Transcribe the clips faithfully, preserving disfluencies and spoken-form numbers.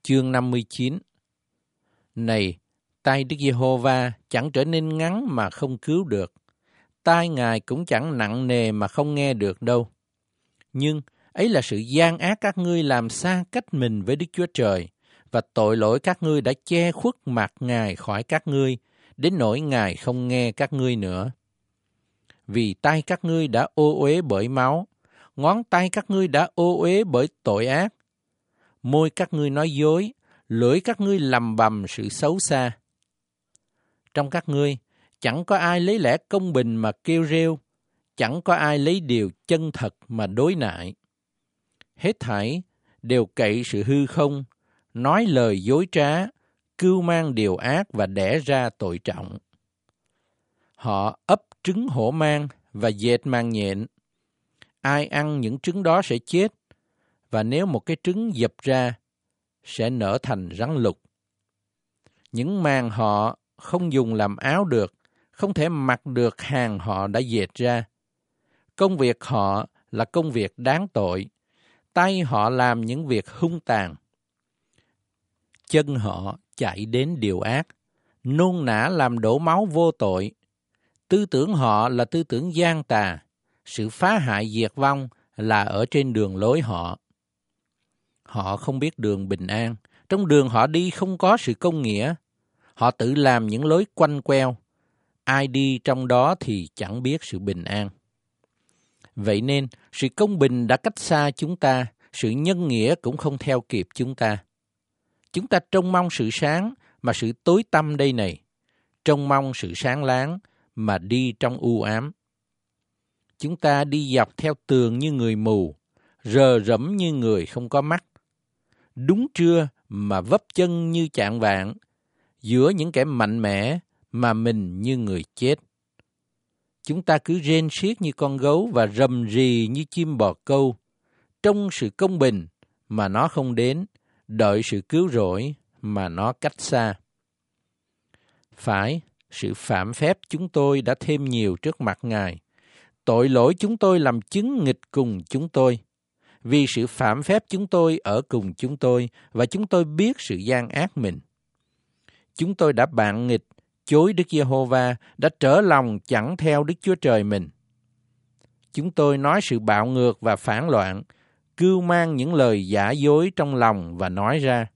Chương năm mươi chín. Này, tay Đức Giê-hô-va chẳng trở nên ngắn mà không cứu được, tai Ngài cũng chẳng nặng nề mà không nghe được đâu. Nhưng ấy là sự gian ác các ngươi làm xa cách mình với Đức Chúa Trời, và tội lỗi các ngươi đã che khuất mặt Ngài khỏi các ngươi, đến nỗi Ngài không nghe các ngươi nữa. Vì tay các ngươi đã ô uế bởi máu, ngón tay các ngươi đã ô uế bởi tội ác. Môi các ngươi nói dối, lưỡi các ngươi lầm bầm sự xấu xa. Trong các ngươi, chẳng có ai lấy lẽ công bình mà kêu rêu, chẳng có ai lấy điều chân thật mà đối nại. Hết thảy đều cậy sự hư không, nói lời dối trá, cưu mang điều ác và đẻ ra tội trọng. Họ ấp trứng hổ mang và dệt màng nhện. Ai ăn những trứng đó sẽ chết, và nếu một cái trứng dập ra, sẽ nở thành rắn lục. Những màng họ không dùng làm áo được, không thể mặc được hàng họ đã dệt ra. Công việc họ là công việc đáng tội, tay họ làm những việc hung tàn. Chân họ chạy đến điều ác, nôn nã làm đổ máu vô tội. Tư tưởng họ là tư tưởng gian tà, sự phá hại diệt vong là ở trên đường lối họ. Họ không biết đường bình an, trong đường họ đi không có sự công nghĩa. Họ tự làm những lối quanh queo, ai đi trong đó thì chẳng biết sự bình an. Vậy nên, sự công bình đã cách xa chúng ta, sự nhân nghĩa cũng không theo kịp chúng ta. Chúng ta trông mong sự sáng, mà sự tối tăm đây này, trông mong sự sáng láng, mà đi trong u ám. Chúng ta đi dọc theo tường như người mù, rờ rẫm như người không có mắt. Đúng trưa mà vấp chân như chạng vạng, giữa những kẻ mạnh mẽ mà mình như người chết. Chúng ta cứ rên xiết như con gấu và rầm rì như chim bò câu, trông sự công bình mà nó không đến, đợi sự cứu rỗi mà nó cách xa. Phải, sự phạm phép chúng tôi đã thêm nhiều trước mặt Ngài. Tội lỗi chúng tôi làm chứng nghịch cùng chúng tôi. Vì sự phạm phép chúng tôi ở cùng chúng tôi, và chúng tôi biết sự gian ác mình. Chúng tôi đã bạn nghịch, chối Đức Giê-hô-va, đã trở lòng chẳng theo Đức Chúa Trời mình. Chúng tôi nói sự bạo ngược và phản loạn, cưu mang những lời giả dối trong lòng và nói ra.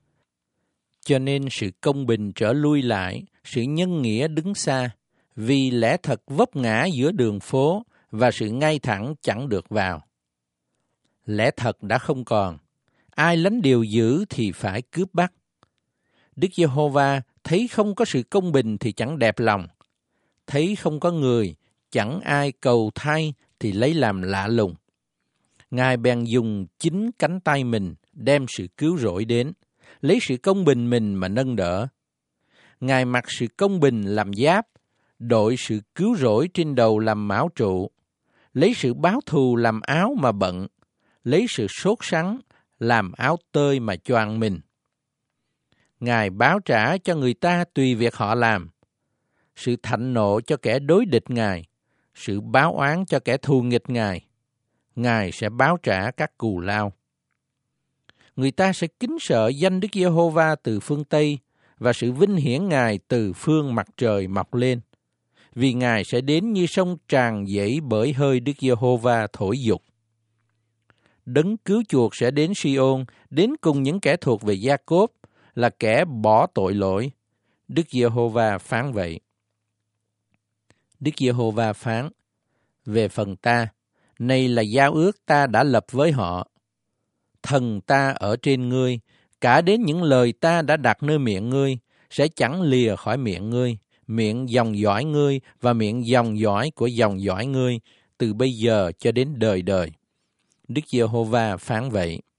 Cho nên sự công bình trở lui lại, sự nhân nghĩa đứng xa, vì lẽ thật vấp ngã giữa đường phố và sự ngay thẳng chẳng được vào. Lẽ thật đã không còn, ai lánh điều dữ thì phải cướp bắt. Đức Giê-hô-va thấy không có sự công bình thì chẳng đẹp lòng, thấy không có người, chẳng ai cầu thay thì lấy làm lạ lùng. Ngài bèn dùng chính cánh tay mình đem sự cứu rỗi đến, lấy sự công bình mình mà nâng đỡ. Ngài mặc sự công bình làm giáp, đội sự cứu rỗi trên đầu làm mão trụ, lấy sự báo thù làm áo mà bận, lấy sự sốt sắng làm áo tơi mà choàng mình. Ngài báo trả cho người ta tùy việc họ làm, sự thạnh nộ cho kẻ đối địch Ngài, sự báo oán cho kẻ thù nghịch Ngài. Ngài sẽ báo trả các cù lao. Người ta sẽ kính sợ danh Đức Giê-hô-va từ phương Tây và sự vinh hiển Ngài từ phương mặt trời mọc lên, vì Ngài sẽ đến như sông tràn dãy bởi hơi Đức Giê-hô-va thổi dục. Đấng cứu chuộc sẽ đến Si-ôn, đến cùng những kẻ thuộc về Gia-cốp, là kẻ bỏ tội lỗi. Đức Giê-hô-va phán vậy. Đức Giê-hô-va phán, về phần ta, này là giao ước ta đã lập với họ. Thần ta ở trên ngươi, cả đến những lời ta đã đặt nơi miệng ngươi, sẽ chẳng lìa khỏi miệng ngươi, miệng dòng dõi ngươi và miệng dòng dõi của dòng dõi ngươi, từ bây giờ cho đến đời đời. Đức Giê-hô-va phán vậy.